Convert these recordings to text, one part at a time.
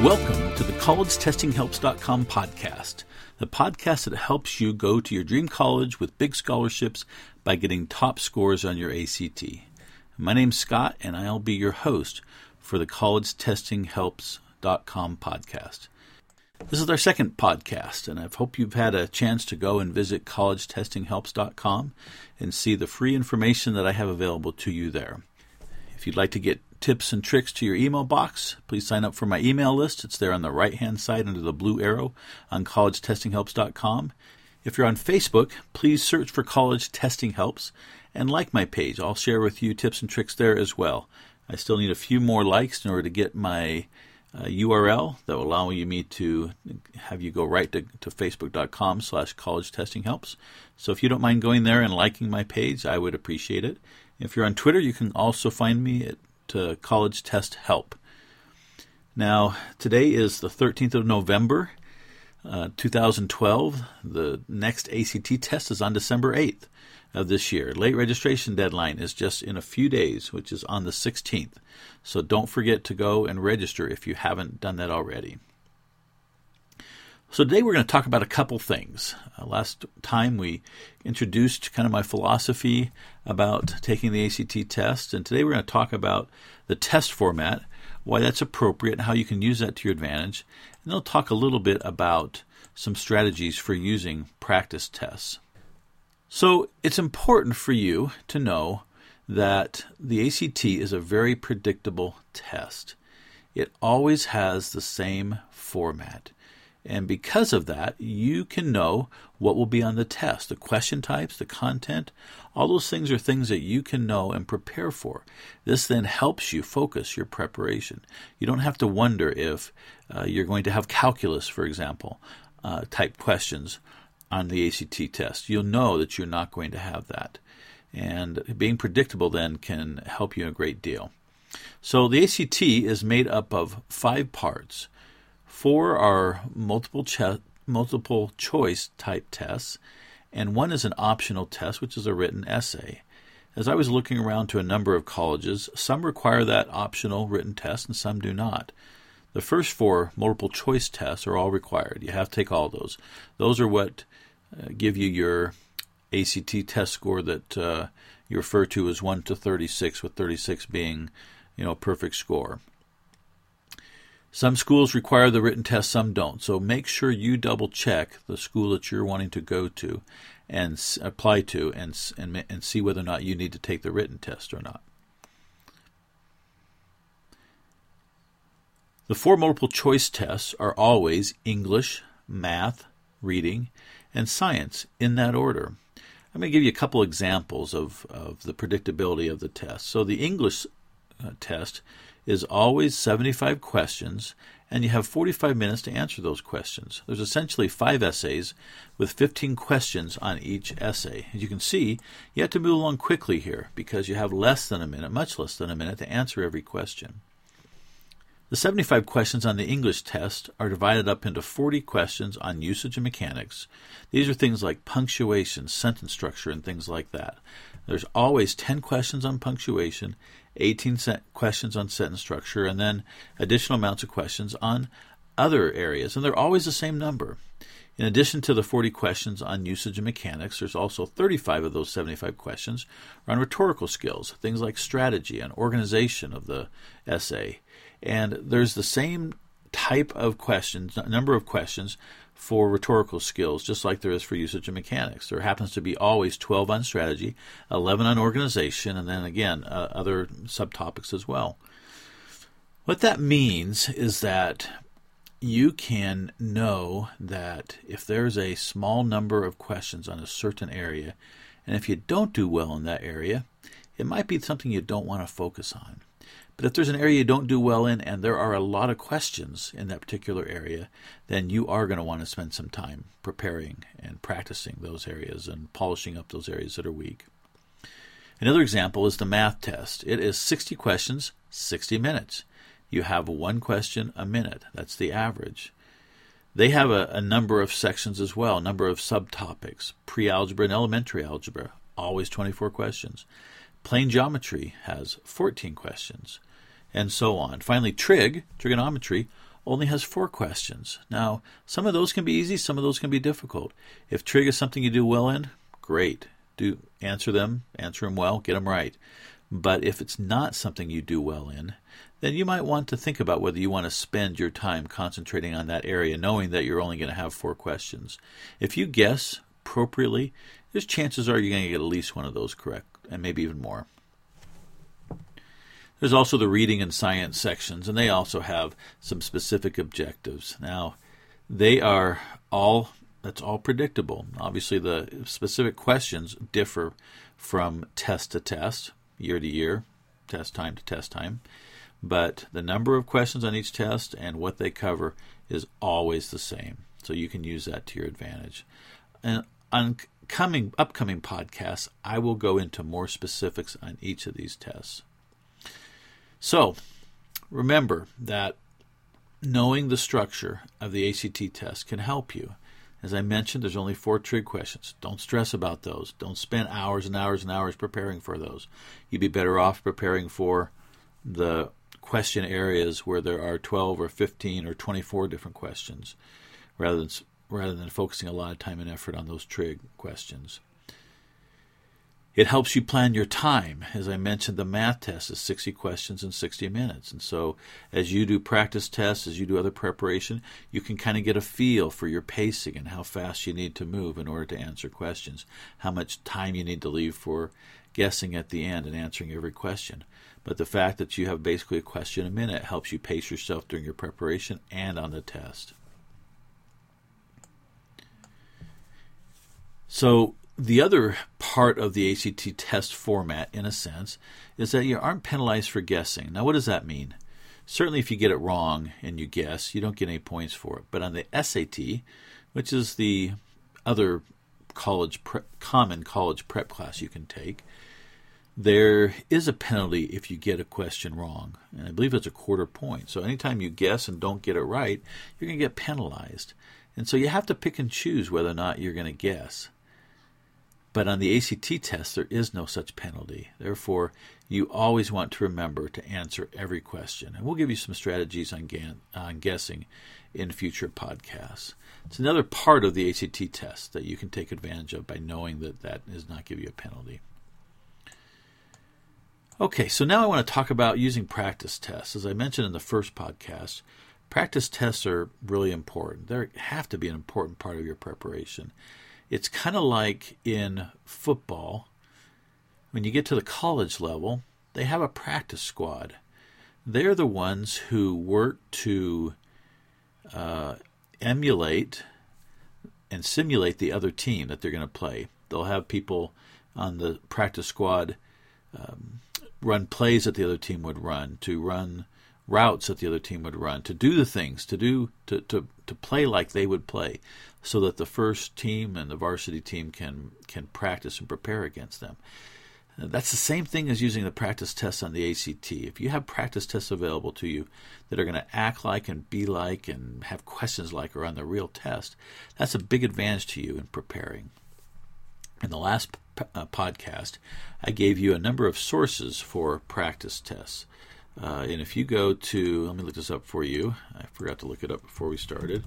Welcome to the CollegeTestingHelps.com podcast, the podcast that helps you go to your dream college with big scholarships by getting top scores on your ACT. My name's Scott, and I'll be your host for the CollegeTestingHelps.com podcast. This is our second podcast, and I hope you've had a chance to go and visit CollegeTestingHelps.com and see the free information that I have available to you there. If you'd like to get tips and tricks to your email box, please sign up for my email list. It's there on the right-hand side under the blue arrow on CollegeTestingHelps.com. If you're on Facebook, please search for College Testing Helps and like my page. I'll share with you tips and tricks there as well. I still need a few more likes in order to get my URL that will allow me to have you go right to facebook.com/collegetestinghelps. So if you don't mind going there and liking my page, I would appreciate it. If you're on Twitter, you can also find me at College Test Help. Now, today is the 13th of November, 2012. The next ACT test is on December 8th of this year. Late registration deadline is just in a few days, which is on the 16th. So don't forget to go and register if you haven't done that already. So today we're going to talk about a couple things. Last time we introduced kind of my philosophy about taking the ACT test, and today we're going to talk about the test format, why that's appropriate, and how you can use that to your advantage. And then I'll talk a little bit about some strategies for using practice tests. So it's important for you to know that the ACT is a very predictable test. It always has the same format. And because of that, you can know what will be on the test, the question types, the content. All those things are things that you can know and prepare for. This then helps you focus your preparation. You don't have to wonder if you're going to have calculus, for example, type questions on the ACT test. You'll know that you're not going to have that. And being predictable then can help you a great deal. So the ACT is made up of 5 parts. 4 are multiple choice type tests, and 1 is an optional test, which is a written essay. As I was looking around to a number of colleges, some require that optional written test and some do not. The first 4 multiple choice tests are all required. You have to take all those. Those are what give you your ACT test score that you refer to as 1 to 36, with 36 being, a perfect score. Some schools require the written test, some don't. So make sure you double check the school that you're wanting to go to and apply to and see whether or not you need to take the written test or not. The 4 multiple choice tests are always English, math, reading, and science in that order. I'm going to give you a couple examples of the predictability of the test. So the English test is always 75 questions, and you have 45 minutes to answer those questions. There's essentially 5 essays with 15 questions on each essay. As you can see, you have to move along quickly here because you have less than a minute, much less than a minute, to answer every question. The 75 questions on the English test are divided up into 40 questions on usage and mechanics. These are things like punctuation, sentence structure, and things like that. There's always 10 questions on punctuation, 18 questions on sentence structure, and then additional amounts of questions on other areas, and they're always the same number. In addition to the 40 questions on usage and mechanics, there's also 35 of those 75 questions on rhetorical skills, things like strategy and organization of the essay. And there's the same type of questions, number of questions for rhetorical skills, just like there is for usage and mechanics. There happens to be always 12 on strategy, 11 on organization, and then again, other subtopics as well. What that means is that you can know that if there's a small number of questions on a certain area, and if you don't do well in that area, it might be something you don't want to focus on. But if there's an area you don't do well in and there are a lot of questions in that particular area, then you are going to want to spend some time preparing and practicing those areas and polishing up those areas that are weak. Another example is the math test. It is 60 questions, 60 minutes. You have 1 question a minute. That's the average. They have a number of sections as well, a number of subtopics. Pre-algebra and elementary algebra, always 24 questions. Plane geometry has 14 questions, and so on. Finally, trigonometry, only has 4 questions. Now, some of those can be easy, some of those can be difficult. If trig is something you do well in, great. Answer them well, get them right. But if it's not something you do well in, then you might want to think about whether you want to spend your time concentrating on that area, knowing that you're only going to have 4 questions. If you guess appropriately, there's chances are you're going to get at least one of those correct, and maybe even more. There's also the reading and science sections, and they also have some specific objectives. Now, that's all predictable. Obviously, the specific questions differ from test to test, year to year, test time to test time. But the number of questions on each test and what they cover is always the same. So you can use that to your advantage. And on upcoming podcasts, I will go into more specifics on each of these tests. So remember that knowing the structure of the ACT test can help you. As I mentioned, there's only 4 trig questions. Don't stress about those. Don't spend hours and hours and hours preparing for those. You'd be better off preparing for the question areas where there are 12 or 15 or 24 different questions rather than focusing a lot of time and effort on those trig questions. It helps you plan your time. As I mentioned, the math test is 60 questions in 60 minutes. And so as you do practice tests, as you do other preparation, you can kind of get a feel for your pacing and how fast you need to move in order to answer questions, how much time you need to leave for guessing at the end and answering every question. But the fact that you have basically a question a minute helps you pace yourself during your preparation and on the test. So the other part of the ACT test format, in a sense, is that you aren't penalized for guessing. Now, what does that mean? Certainly, if you get it wrong and you guess, you don't get any points for it. But on the SAT, which is the other common college prep class you can take, there is a penalty if you get a question wrong. And I believe it's a quarter point. So anytime you guess and don't get it right, you're going to get penalized. And so you have to pick and choose whether or not you're going to guess. But on the ACT test, there is no such penalty. Therefore, you always want to remember to answer every question. And we'll give you some strategies on guessing in future podcasts. It's another part of the ACT test that you can take advantage of by knowing that that does not give you a penalty. Okay, so now I want to talk about using practice tests. As I mentioned in the first podcast, practice tests are really important. They have to be an important part of your preparation. It's kind of like in football. When you get to the college level, they have a practice squad. They're the ones who work to emulate and simulate the other team that they're going to play. They'll have people on the practice squad run plays that the other team would run, to run routes that the other team would run, to do the things, to play like they would play, so that the first team and the varsity team can practice and prepare against them. That's the same thing as using the practice tests on the ACT. If you have practice tests available to you that are going to act like and be like and have questions like are on the real test, that's a big advantage to you in preparing. In the last podcast, I gave you a number of sources for practice tests. And if you go to, let me look this up for you. I forgot to look it up before we started.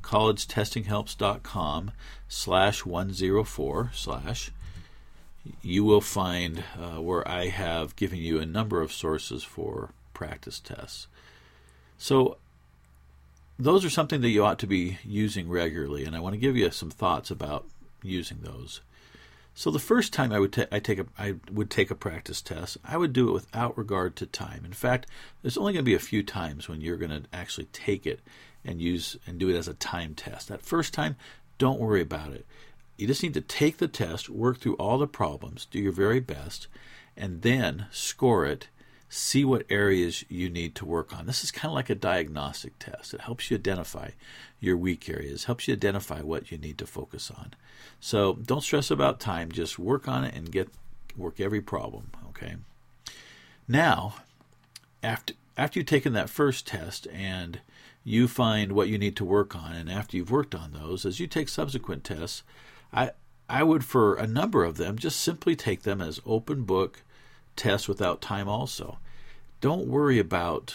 collegetestinghelps.com/104/ you will find where I have given you a number of sources for practice tests. So those are something that you ought to be using regularly, and I want to give you some thoughts about using those. So the first time I would take a practice test, I would do it without regard to time. In fact, there's only going to be a few times when you're going to actually take it and do it as a time test. That first time, don't worry about it. You just need to take the test, work through all the problems, do your very best, and then score it. See what areas you need to work on. This is kind of like a diagnostic test. It helps you identify your weak areas, helps you identify what you need to focus on. So don't stress about time. Just work on it and work every problem, okay? Now, after you've taken that first test and you find what you need to work on, and after you've worked on those, as you take subsequent tests, I would, for a number of them, just simply take them as open book tests without time also. Don't worry about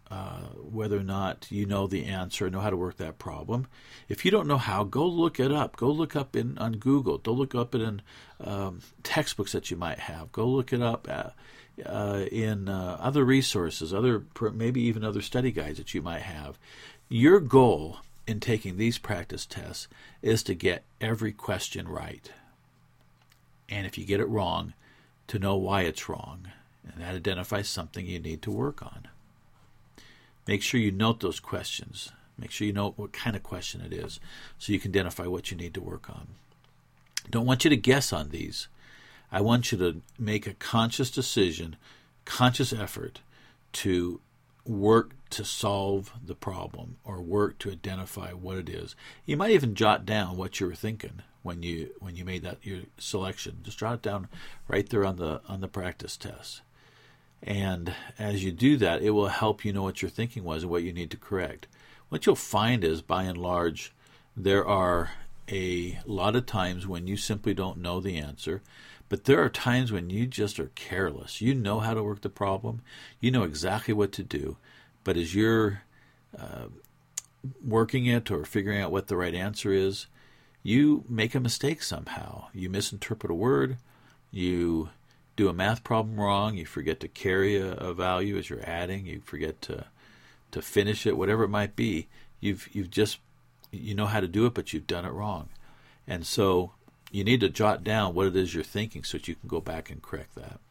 whether or not you know the answer, know how to work that problem. If you don't know how, go look it up. Go look up on Google. Go look up it in textbooks that you might have. Go look it up in other resources, maybe even other study guides that you might have. Your goal in taking these practice tests is to get every question right. And if you get it wrong, to know why it's wrong. And that identifies something you need to work on. Make sure you note those questions. Make sure you know what kind of question it is so you can identify what you need to work on. Don't want you to guess on these. I want you to make a conscious decision, conscious effort to work to solve the problem or work to identify what it is. You might even jot down what you were thinking when you made that your selection. Just jot it down right there on the practice test. And as you do that, it will help you know what your thinking was and what you need to correct. What you'll find is, by and large, there are a lot of times when you simply don't know the answer, but there are times when you just are careless. You know how to work the problem. You know exactly what to do. But as you're working it or figuring out what the right answer is, you make a mistake somehow. You misinterpret a word. You do a math problem wrong. You forget to carry a value as you're adding. You forget to finish it, whatever it might be. You know how to do it, but you've done it wrong. And so you need to jot down what it is you're thinking so that you can go back and correct that.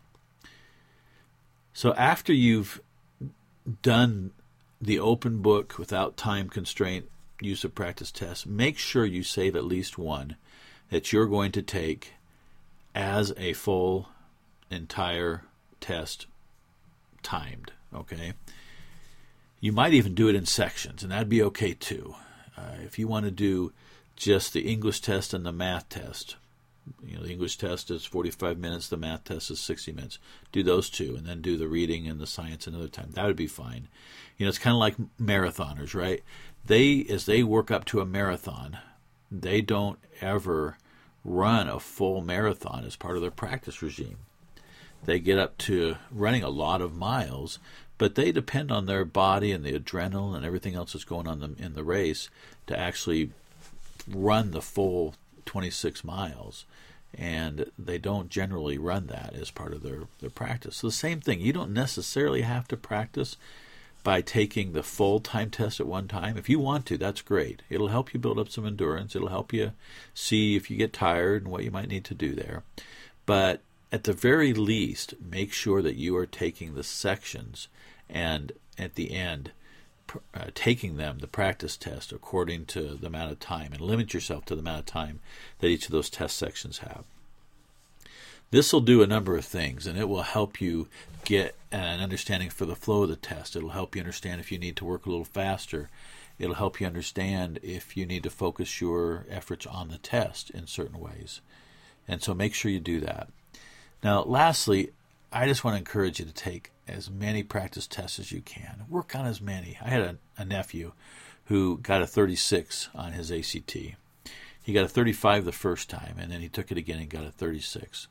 So after you've done the open book without time constraint use of practice tests, make sure you save at least one that you're going to take as a full entire test timed, okay? You might even do it in sections, and that'd be okay too. If you want to do just the English test and the math test, the English test is 45 minutes, the math test is 60 minutes. Do those two, and then do the reading and the science another time. That would be fine. It's kind of like marathoners, right? As they work up to a marathon, they don't ever run a full marathon as part of their practice regime. They get up to running a lot of miles, but they depend on their body and the adrenaline and everything else that's going on in the race to actually run the full 26 miles. And they don't generally run that as part of their practice. So the same thing, you don't necessarily have to practice by taking the full time test at one time. If you want to, that's great. It'll help you build up some endurance. It'll help you see if you get tired and what you might need to do there. But at the very least, make sure that you are taking the sections and at the end taking them, the practice test, according to the amount of time, and limit yourself to the amount of time that each of those test sections have. This will do a number of things, and it will help you get an understanding for the flow of the test. It'll help you understand if you need to work a little faster. It'll help you understand if you need to focus your efforts on the test in certain ways. And so make sure you do that. Now, lastly, I just want to encourage you to take as many practice tests as you can. Work on as many. I had a nephew who got a 36 on his ACT. He got a 35 the first time, and then he took it again and got a 36.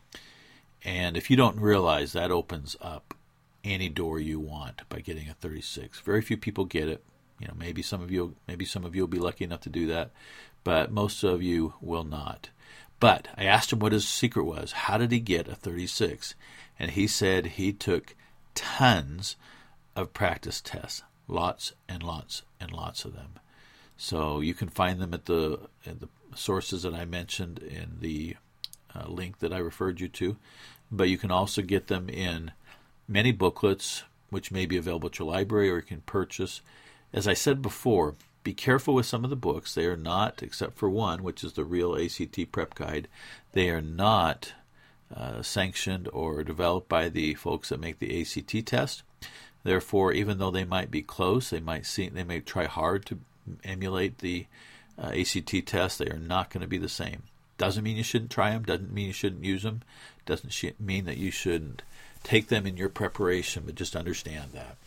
And if you don't realize, that opens up any door you want by getting a 36. Very few people get it. Maybe some of you will be lucky enough to do that, but most of you will not. But I asked him what his secret was. How did he get a 36? And he said he took tons of practice tests, lots and lots and lots of them. So you can find them at the sources that I mentioned in the link that I referred you to. But you can also get them in many booklets, which may be available at your library or you can purchase. As I said before, be careful with some of the books. They are not, except for one, which is the Real ACT Prep Guide, they are not sanctioned or developed by the folks that make the ACT test. Therefore, even though they might be close, they may try hard to emulate the ACT test, they are not going to be the same. Doesn't mean you shouldn't try them, doesn't mean you shouldn't use them, doesn't mean that you shouldn't take them in your preparation, but just understand that.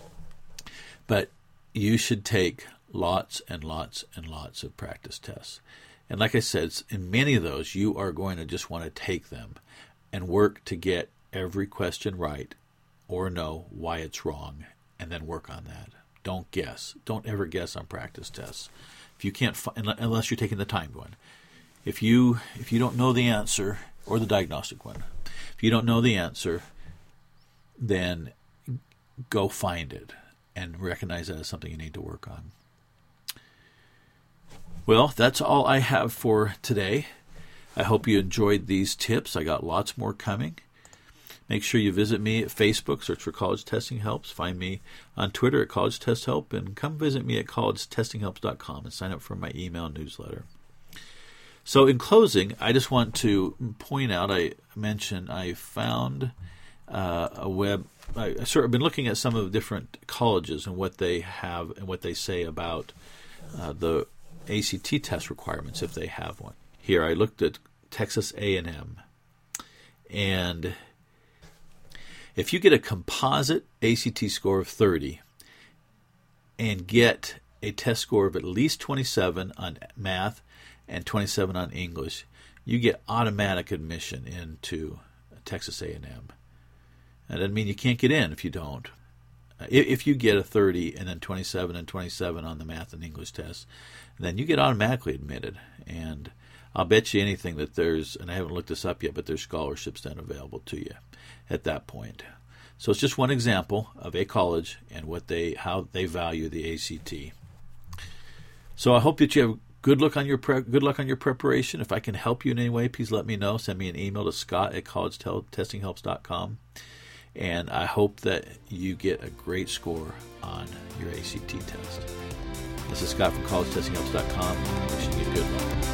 But you should take lots and lots and lots of practice tests. And like I said, in many of those, you are going to just want to take them and work to get every question right or know why it's wrong and then work on that. Don't guess. Don't ever guess on practice tests. If you can't, unless you're taking the timed one. If you don't know the answer, or the diagnostic one, if you don't know the answer, then go find it and recognize that as something you need to work on. Well, that's all I have for today. I hope you enjoyed these tips. I got lots more coming. Make sure you visit me at Facebook, search for College Testing Helps. Find me on Twitter at College Test Help, and come visit me at collegetestinghelps.com and sign up for my email newsletter. So in closing, I just want to point out, I mentioned I found a web. I've been looking at some of the different colleges and what they have and what they say about the ACT test requirements if they have one. Here I looked at Texas A&M, and if you get a composite ACT score of 30 and get a test score of at least 27 on math and 27 on English, you get automatic admission into Texas A&M. That doesn't mean you can't get in if you don't. If you get a 30 and then 27 and 27 on the math and English tests, then you get automatically admitted. And I'll bet you anything that there's, and I haven't looked this up yet, but there's scholarships then available to you at that point. So it's just one example of a college and how they value the ACT. So I hope that you have good luck on your preparation. If I can help you in any way, please let me know. Send me an email to scott@collegetestinghelps.com. And I hope that you get a great score on your ACT test. This is Scott from collegetestinghelps.com. Wishing you good luck.